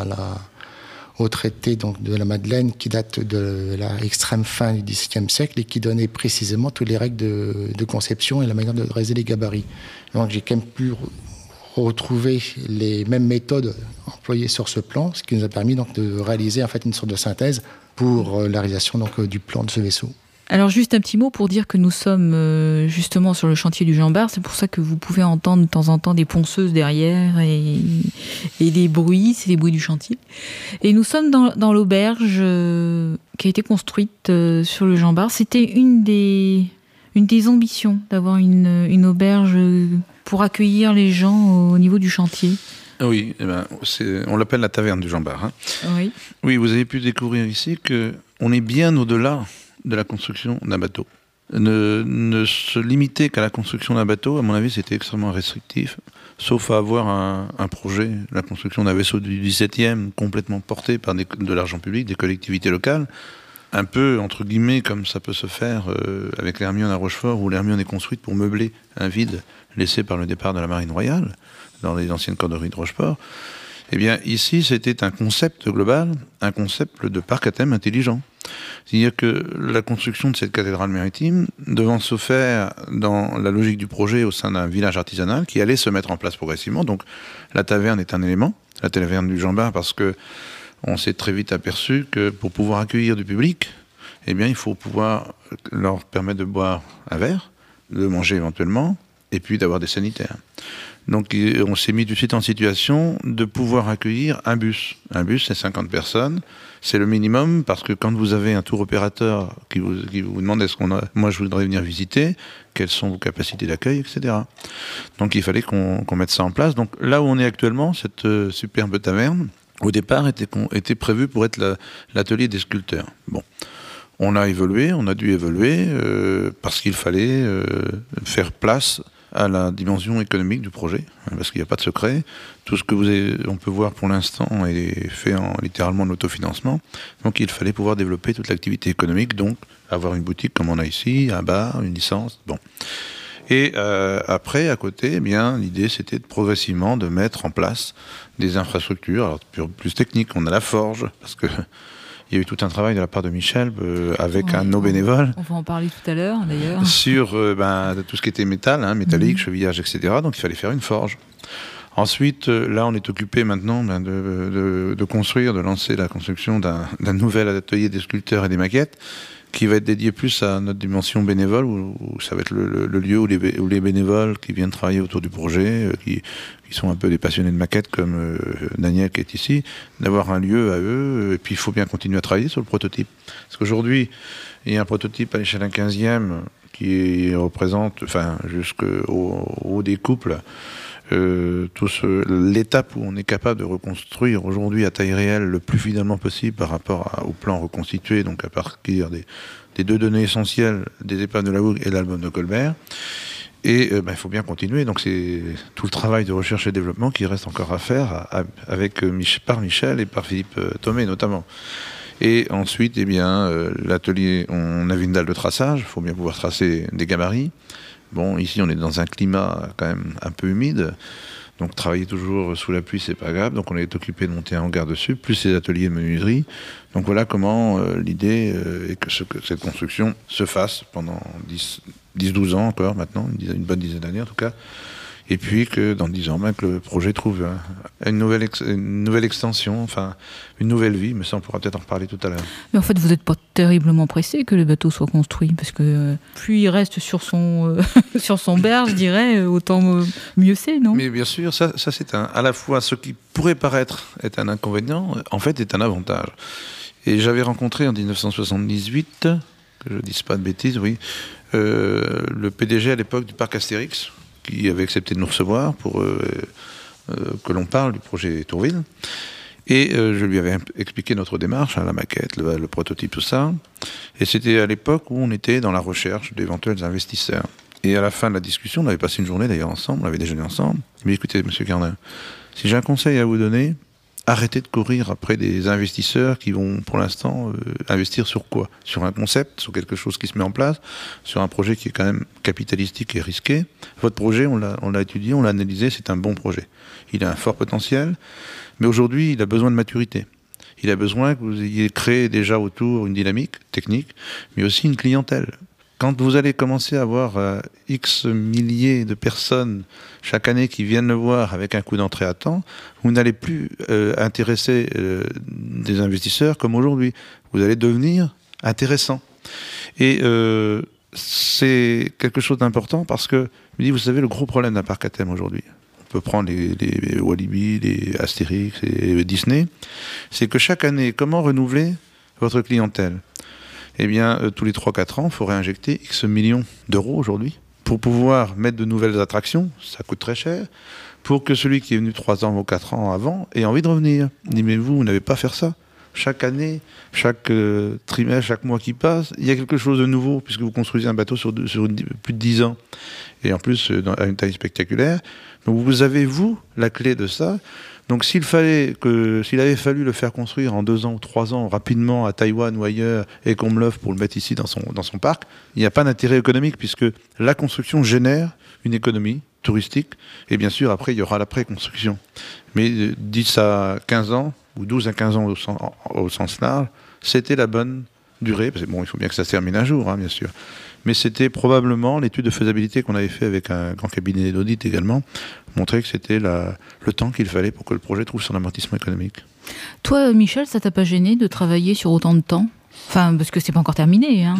au traité de la Madeleine, qui date de la extrême fin du XVIIe siècle et qui donnait précisément toutes les règles de conception et la manière de dresser les gabarits. Donc j'ai quand même pu retrouver les mêmes méthodes employées sur ce plan, ce qui nous a permis de réaliser en fait une sorte de synthèse pour la réalisation du plan de ce vaisseau. Alors juste un petit mot pour dire que nous sommes justement sur le chantier du Jean Bart. C'est pour ça que vous pouvez entendre de temps en temps des ponceuses derrière et des bruits, c'est les bruits du chantier. Et nous sommes dans l'auberge qui a été construite sur le Jean Bart. C'était une des ambitions d'avoir une auberge pour accueillir les gens au niveau du chantier. Oui, on l'appelle la taverne du Jean Bart. Hein. Oui. Oui, vous avez pu découvrir ici qu'on est bien au-delà de la construction d'un bateau. Ne se limiter qu'à la construction d'un bateau, à mon avis, c'était extrêmement restrictif, sauf à avoir un projet, la construction d'un vaisseau du 17e, complètement porté par de l'argent public, des collectivités locales, un peu, entre guillemets, comme ça peut se faire avec l'Hermione à Rochefort, où l'Hermione est construite pour meubler un vide laissé par le départ de la Marine royale, dans les anciennes corderies de Rochefort. Eh bien, ici, c'était un concept global, un concept de parc à thème intelligent. C'est-à-dire que la construction de cette cathédrale maritime devant se faire dans la logique du projet au sein d'un village artisanal qui allait se mettre en place progressivement. Donc la taverne est un élément, la taverne du Jean Bart, parce que on s'est très vite aperçu que pour pouvoir accueillir du public, eh bien, il faut pouvoir leur permettre de boire un verre, de manger éventuellement, et puis d'avoir des sanitaires. Donc on s'est mis tout de suite en situation de pouvoir accueillir un bus. Un bus, c'est 50 personnes. C'est le minimum parce que quand vous avez un tour opérateur qui vous demande moi je voudrais venir visiter, quelles sont vos capacités d'accueil, etc. Donc il fallait qu'on mette ça en place. Donc là où on est actuellement, cette superbe taverne, au départ était prévu pour être l'atelier des sculpteurs. Bon. On a dû évoluer parce qu'il fallait faire place à la dimension économique du projet, parce qu'il n'y a pas de secret. Tout ce que on peut voir pour l'instant est fait littéralement en autofinancement. Donc il fallait pouvoir développer toute l'activité économique, donc avoir une boutique comme on a ici, un bar, une licence. Bon. Et après, à côté, eh bien, l'idée c'était progressivement de mettre en place des infrastructures, alors plus techniques. On a la forge, parce que il y a eu tout un travail de la part de Michel avec un de nos bénévoles. On va en parler tout à l'heure, d'ailleurs. Sur tout ce qui était métal, métallique, chevillage, etc. Donc il fallait faire une forge. Ensuite, là, on est occupé maintenant de lancer la construction d'un nouvel atelier des sculpteurs et des maquettes qui va être dédié plus à notre dimension bénévole, où ça va être le lieu où les bénévoles qui viennent travailler autour du projet, qui sont un peu des passionnés de maquettes comme Daniel qui est ici, d'avoir un lieu à eux. Et puis il faut bien continuer à travailler sur le prototype. Parce qu'aujourd'hui, il y a un prototype à l'échelle d'un 15e qui représente, jusqu'au haut des couples, l'étape où on est capable de reconstruire aujourd'hui à taille réelle le plus fidèlement possible par rapport au plan reconstitué, donc à partir des deux données essentielles des épaves de la Hougue et l'album de Colbert. Et il faut bien continuer, donc c'est tout le travail de recherche et développement qui reste encore à faire par Michel et par Philippe Thomé notamment. Et ensuite, l'atelier, on avait une dalle de traçage, il faut bien pouvoir tracer des gabarits. Bon, ici, on est dans un climat quand même un peu humide, donc travailler toujours sous la pluie, c'est pas grave. Donc on est occupé de monter un hangar dessus, plus ces ateliers de menuiserie. Donc voilà comment l'idée est que cette construction se fasse pendant 10-12 ans encore maintenant, une bonne dizaine d'années en tout cas. Et puis que dans 10 ans, que le projet trouve une nouvelle extension, une nouvelle vie, mais ça on pourra peut-être en reparler tout à l'heure. Mais en fait, vous n'êtes pas terriblement pressé que le bateau soit construit, parce que plus il reste sur son berge, je dirais, autant mieux c'est, non ? Mais bien sûr, ça c'est à la fois ce qui pourrait paraître être un inconvénient, en fait est un avantage. Et j'avais rencontré en 1978, que je ne dise pas de bêtises, oui, le PDG à l'époque du parc Astérix, qui avait accepté de nous recevoir pour que l'on parle du projet Tourville. Et je lui avais expliqué notre démarche, la maquette, le prototype, tout ça. Et c'était à l'époque où on était dans la recherche d'éventuels investisseurs. Et à la fin de la discussion, on avait passé une journée d'ailleurs ensemble, on avait déjeuné ensemble. Mais écoutez, monsieur Carnin, si j'ai un conseil à vous donner, arrêtez de courir après des investisseurs qui vont, pour l'instant, investir sur quoi ? Sur un concept, sur quelque chose qui se met en place, sur un projet qui est quand même capitalistique et risqué. Votre projet, on l'a étudié, on l'a analysé, c'est un bon projet. Il a un fort potentiel, mais aujourd'hui, il a besoin de maturité. Il a besoin que vous ayez créé déjà autour une dynamique technique, mais aussi une clientèle. Quand vous allez commencer à avoir X milliers de personnes chaque année qui viennent le voir avec un coût d'entrée à temps, vous n'allez plus intéresser des investisseurs comme aujourd'hui. Vous allez devenir intéressant. Et c'est quelque chose d'important parce que, je me dis, vous savez, le gros problème d'un parc à thème aujourd'hui, on peut prendre les Walibi, les Astérix et Disney, c'est que chaque année, comment renouveler votre clientèle ? Eh bien, tous les 3-4 ans, il faut réinjecter X millions d'euros aujourd'hui pour pouvoir mettre de nouvelles attractions, ça coûte très cher, pour que celui qui est venu 3 ans ou 4 ans avant ait envie de revenir. Il dit, mais vous n'avez pas à faire ça. Chaque année, chaque trimestre, chaque mois qui passe, il y a quelque chose de nouveau, puisque vous construisez un bateau sur plus de 10 ans, et en plus à une taille spectaculaire. Donc vous avez, vous, la clé de ça. Donc s'il avait fallu le faire construire en 2 ans ou 3 ans rapidement à Taïwan ou ailleurs, et qu'on me l'offre pour le mettre ici dans son parc, il n'y a pas d'intérêt économique, puisque la construction génère une économie touristique, et bien sûr après il y aura la pré-construction. Mais 10 à 15 ans, ou 12 à 15 ans au sens large, c'était la bonne durée, parce que bon, il faut bien que ça se termine un jour, hein, bien sûr. Mais c'était probablement l'étude de faisabilité qu'on avait fait avec un grand cabinet d'audit également, montrer que c'était le temps qu'il fallait pour que le projet trouve son amortissement économique. Toi, Michel, ça t'a pas gêné de travailler sur autant de temps ? Enfin, parce que c'est pas encore terminé. Hein,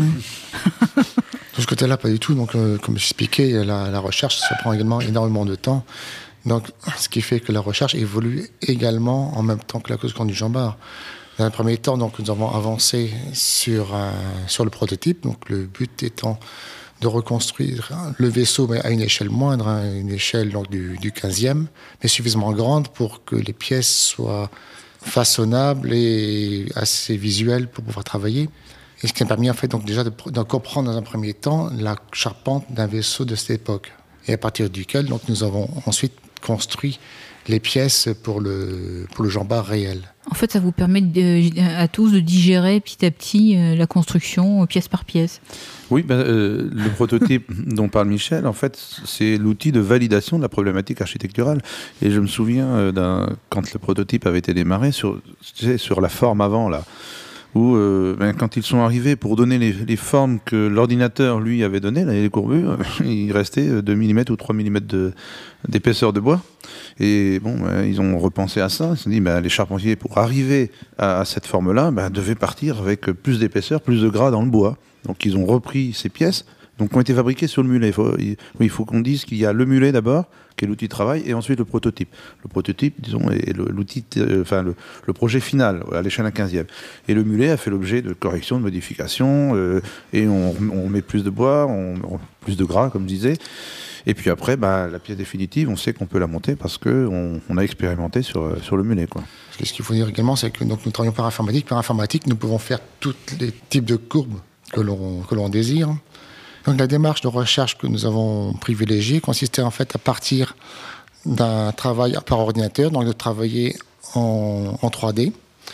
De ce côté-là, pas du tout. Donc, comme j'expliquais, la recherche, ça prend également énormément de temps. Donc, ce qui fait que la recherche évolue également en même temps que la construction du Jean-Bart. Dans un premier temps, donc, nous avons avancé sur le prototype. Donc, le but étant de reconstruire le vaisseau, mais à une échelle moindre, une échelle donc, du 15e, mais suffisamment grande pour que les pièces soient façonnables et assez visuelles pour pouvoir travailler. Et ce qui a permis en fait donc déjà de comprendre dans un premier temps la charpente d'un vaisseau de cette époque. Et à partir duquel donc nous avons ensuite construit les pièces pour le Jean-Bart réel. En fait, ça vous permet à tous de digérer petit à petit la construction pièce par pièce. Oui, le prototype dont parle Michel, en fait, c'est l'outil de validation de la problématique architecturale. Et je me souviens, quand le prototype avait été démarré, sur la forme avant, là, où quand ils sont arrivés pour donner les formes que l'ordinateur, lui, avait données, là, les courbures, il restait 2 mm ou 3 mm d'épaisseur de bois. Et bon, ils ont repensé à ça. Ils se sont dit, les charpentiers, pour arriver à cette forme-là, devaient partir avec plus d'épaisseur, plus de gras dans le bois. Donc ils ont repris ces pièces, donc qui ont été fabriquées sur le mulet. Il faut qu'on dise qu'il y a le mulet d'abord, qui est l'outil de travail, et ensuite le prototype. Le prototype, disons, est l'outil, le projet final, à l'échelle d'un 15e. Et le mulet a fait l'objet de corrections, de modifications, et on met plus de bois, plus de gras, comme je disais. Et puis après, la pièce définitive, on sait qu'on peut la monter parce qu'on a expérimenté sur le mulet, quoi. Parce que ce qu'il faut dire également, c'est que donc, nous travaillons par informatique. Par informatique, nous pouvons faire tous les types de courbes que l'on désire. Donc la démarche de recherche que nous avons privilégiée consistait en fait à partir d'un travail par ordinateur, donc de travailler en 3D.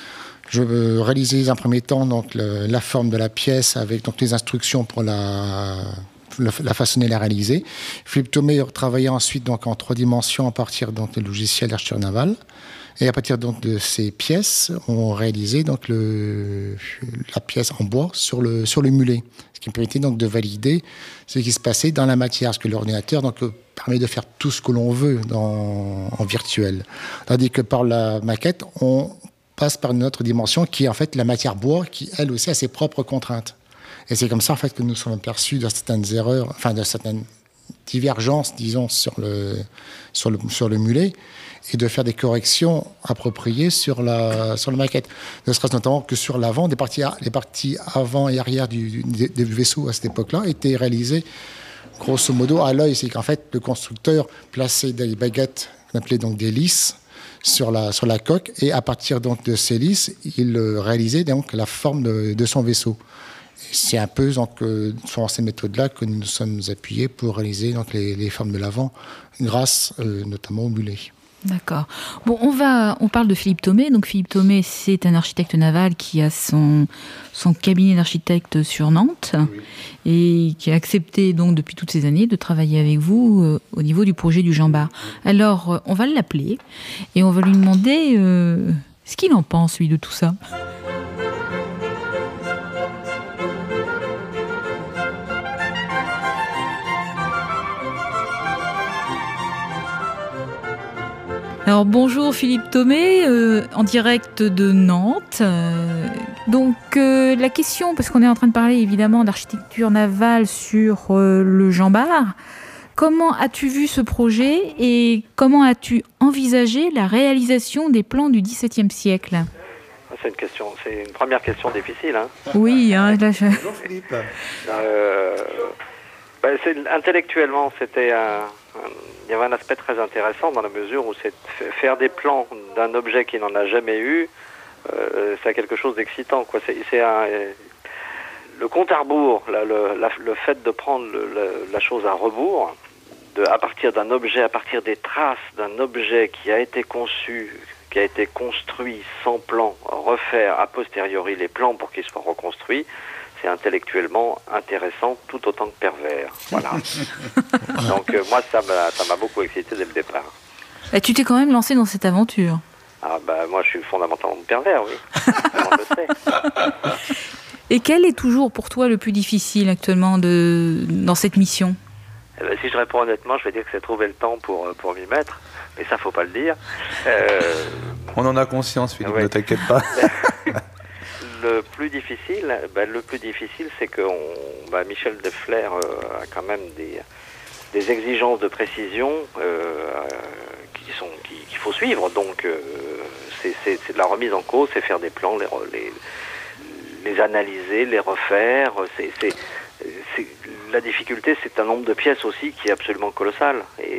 Je réalisais dans un premier temps donc, la forme de la pièce avec donc, les instructions pour la façonner, la réaliser. Philippe Thomé travaillait ensuite donc, en 3 dimensions à partir donc, du logiciel d'architecture navale. Et à partir donc, de ces pièces, on réalisait donc, la pièce en bois sur le mulet. Ce qui me permettait donc, de valider ce qui se passait dans la matière. Parce que l'ordinateur donc, permet de faire tout ce que l'on veut en virtuel. Tandis que par la maquette, on passe par une autre dimension qui est en fait la matière bois, qui elle aussi a ses propres contraintes. Et c'est comme ça en fait, que nous sommes aperçus de certaines erreurs, enfin de certaines divergences, disons, sur le mulet, et de faire des corrections appropriées sur la maquette. Ne serait-ce notamment que sur l'avant, les parties avant et arrière du vaisseau à cette époque-là étaient réalisées grosso modo à l'œil. C'est qu'en fait, le constructeur plaçait des baguettes qu'on appelait donc des lisses sur la coque, et à partir donc de ces lisses, il réalisait donc la forme de son vaisseau. Et c'est un peu donc, sur ces méthodes-là que nous nous sommes appuyés pour réaliser donc, les formes de l'avant, grâce notamment au mulet. D'accord. Bon, on parle de Philippe Thomé. Donc Philippe Thomé, c'est un architecte naval qui a son cabinet d'architecte sur Nantes, oui, et qui a accepté donc depuis toutes ces années de travailler avec vous au niveau du projet du Jean-Bart. Alors, on va l'appeler et on va lui demander ce qu'il en pense, lui, de tout ça. Alors bonjour Philippe Thomé, en direct de Nantes. Donc la question, parce qu'on est en train de parler évidemment d'architecture navale sur le Jean Bart, comment as-tu vu ce projet et comment as-tu envisagé la réalisation des plans du XVIIe siècle ? C'est une première question difficile. Hein. Oui, hein, là je... Bonjour Philippe. Intellectuellement, il y avait un aspect très intéressant dans la mesure où c'est faire des plans d'un objet qui n'en a jamais eu, c'est quelque chose d'excitant, quoi. Le compte à rebours, le fait de prendre la chose à rebours, à partir d'un objet, à partir des traces d'un objet qui a été conçu, qui a été construit sans plan, refaire a posteriori les plans pour qu'il soit reconstruit, c'est intellectuellement intéressant tout autant que pervers. Voilà. Donc moi, ça m'a beaucoup excité dès le départ. Et tu t'es quand même lancé dans cette aventure. Ah moi, je suis fondamentalement pervers, oui. On le sait. Et quel est toujours pour toi le plus difficile actuellement dans cette mission ? Si je réponds honnêtement, je vais dire que c'est trouver le temps pour m'y mettre. Mais ça, faut pas le dire. On en a conscience, Philippe, ouais. Ne t'inquiète pas. Le plus difficile, c'est que Michel Deflers a quand même des exigences de précision qu'il faut suivre. Donc, c'est de la remise en cause, c'est faire des plans, les analyser, les refaire. La difficulté, c'est un nombre de pièces aussi qui est absolument colossal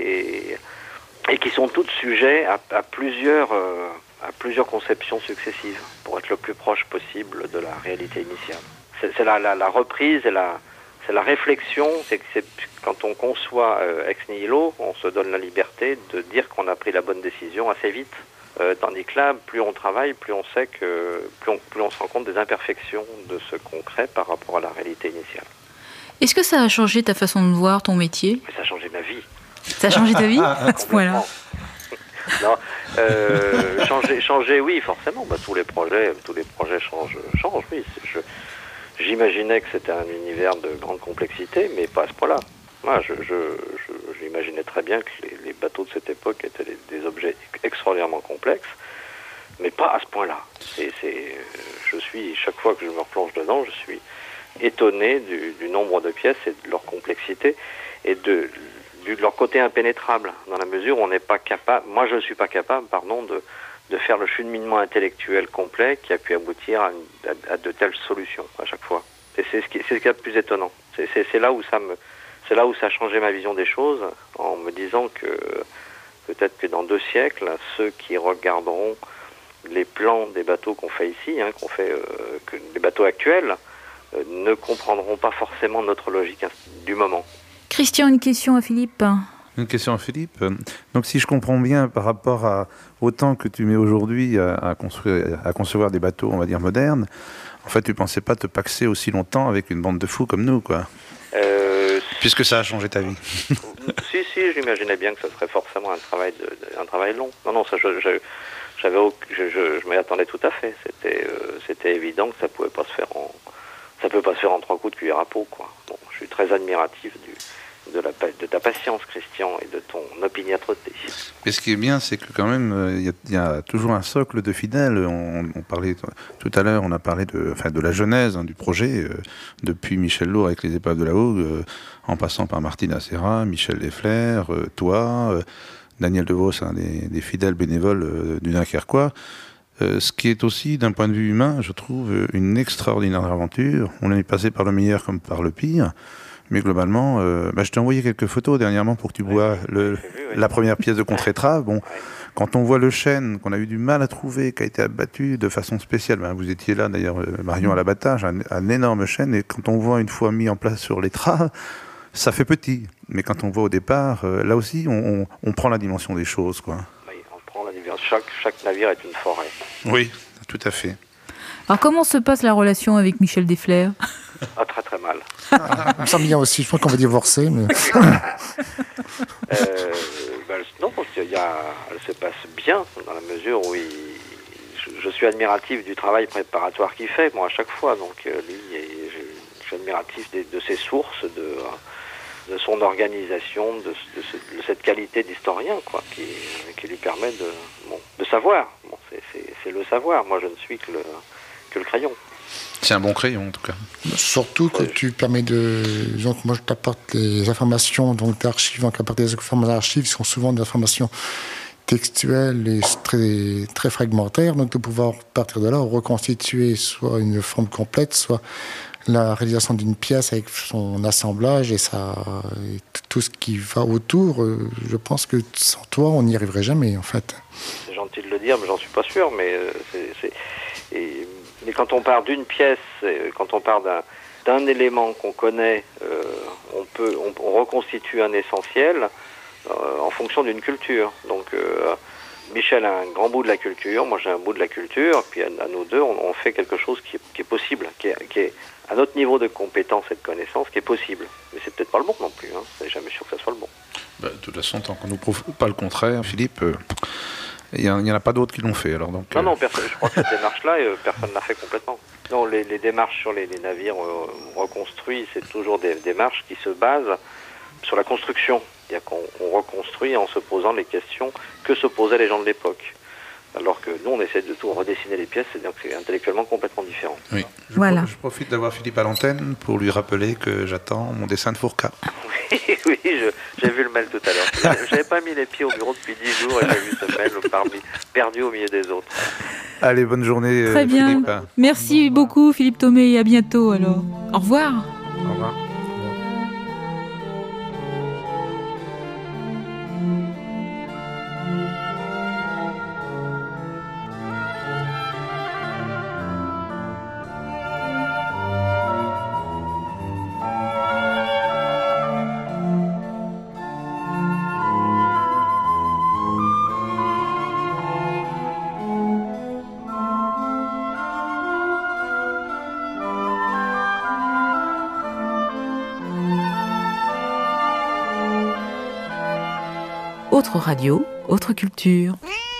et qui sont toutes sujets à plusieurs conceptions successives pour être le plus proche possible de la réalité initiale. C'est la reprise et c'est la réflexion. C'est quand on conçoit ex nihilo, on se donne la liberté de dire qu'on a pris la bonne décision assez vite. Tandis que là, plus on travaille, plus on sait plus on se rend compte des imperfections de ce qu'on crée par rapport à la réalité initiale. Est-ce que ça a changé ta façon de voir ton métier ? Ça a changé ma vie. Ça a changé ta vie à ce point-là ? Non, changer, oui, forcément. Tous les projets changent, oui. J'imaginais que c'était un univers de grande complexité, mais pas à ce point-là. Moi, j'imaginais très bien que les bateaux de cette époque étaient des objets extraordinairement complexes, mais pas à ce point-là. Chaque fois que je me replonge dedans, je suis étonné du nombre de pièces et de leur complexité et de leur côté impénétrable, dans la mesure où on n'est pas capable, moi je ne suis pas capable, de faire le cheminement intellectuel complet qui a pu aboutir à de telles solutions à chaque fois. C'est ce qui est le plus étonnant. C'est là où ça a changé ma vision des choses, en me disant que peut-être que dans 2 siècles, ceux qui regarderont les plans des bateaux qu'on fait ici, que les bateaux actuels, ne comprendront pas forcément notre logique du moment. Christian, une question à Philippe. Une question à Philippe. Donc si je comprends bien, par rapport au temps que tu mets aujourd'hui à concevoir des bateaux, on va dire, modernes, en fait, tu ne pensais pas te paxer aussi longtemps avec une bande de fous comme nous, quoi. Puisque ça a changé ta vie. Si, j'imaginais bien que ce serait forcément un travail long. Non, ça, je m'y attendais tout à fait. C'était évident que ça peut pas se faire en 3 coups de cuillère à peau, quoi. Bon, je suis très admiratif de ta patience, Christian, et de ton opiniâtreté. Et ce qui est bien, c'est que quand même, il y a toujours un socle de fidèles. On parlait tout à l'heure, on a parlé de la genèse du projet, depuis Michel Lourd avec les épaves de la Hougue, en passant par Martine Acera, Michel Deflers, toi, Daniel Devos, un des fidèles bénévoles du Dunkerquois. Ce qui est aussi, d'un point de vue humain, je trouve, une extraordinaire aventure. On est passé par le meilleur comme par le pire. Mais globalement, je t'ai envoyé quelques photos dernièrement pour que tu vois la première pièce de contre-étrave. Bon, quand on voit le chêne qu'on a eu du mal à trouver, qui a été abattu de façon spéciale, vous étiez là d'ailleurs, Marion, à l'abattage, un énorme chêne, et quand on voit une fois mis en place sur les traves, ça fait petit. Mais quand on voit au départ, là aussi, on prend la dimension des choses, quoi. Oui, on prend la dimension. Chaque navire est une forêt. Oui, tout à fait. Alors comment se passe la relation avec Michel Deflers ? Très très mal. On me semble bien aussi, je crois qu'on va divorcer. Mais... non, elle se passe bien, dans la mesure où je suis admiratif du travail préparatoire qu'il fait, moi, à chaque fois. Donc, lui, je suis admiratif de ses sources, de son organisation, de cette qualité d'historien, quoi, qui lui permet de savoir. Bon, c'est le savoir. Moi, je ne suis que le crayon. C'est un bon crayon en tout cas. Surtout que tu permets de... Donc moi je t'apporte les informations d'archives, donc apporte des informations d'archives qui sont souvent des informations textuelles et très, très fragmentaires, donc de pouvoir partir de là reconstituer soit une forme complète, soit la réalisation d'une pièce avec son assemblage et tout ce qui va autour. Je pense que sans toi on n'y arriverait jamais en fait. C'est gentil de le dire, mais j'en suis pas sûr, mais mais quand on part d'une pièce, quand on part d'un élément qu'on connaît, on reconstitue un essentiel en fonction d'une culture. Donc Michel a un grand bout de la culture, moi j'ai un bout de la culture, puis à nous deux, on fait quelque chose qui est possible, qui est à notre niveau de compétence et de connaissance, qui est possible. Mais c'est peut-être pas le bon non plus, hein. C'est jamais sûr que ça soit le bon. De toute façon, tant qu'on ne nous prouve pas le contraire, Philippe, il n'y en a pas d'autres qui l'ont fait. Alors, donc, non, personne, je crois que cette démarche-là, personne ne l'a fait complètement. Non, les démarches sur les navires reconstruits, c'est toujours des démarches qui se basent sur la construction. C'est-à-dire qu'on reconstruit en se posant les questions que se posaient les gens de l'époque. Alors que nous, on essaie de tout redessiner les pièces, c'est-à-dire que c'est intellectuellement complètement différent. Oui. Je profite d'avoir Philippe à l'antenne pour lui rappeler que j'attends mon dessin de Fourcade. Oui, j'ai vu le mail tout à l'heure. J'avais pas mis les pieds au bureau depuis 10 jours et j'ai vu ce mail perdu au milieu des autres. Allez, bonne journée, Très bien. Philippe. Merci beaucoup, Philippe Thomé, et à bientôt alors. Au revoir. Au revoir. Autre radio, autre culture.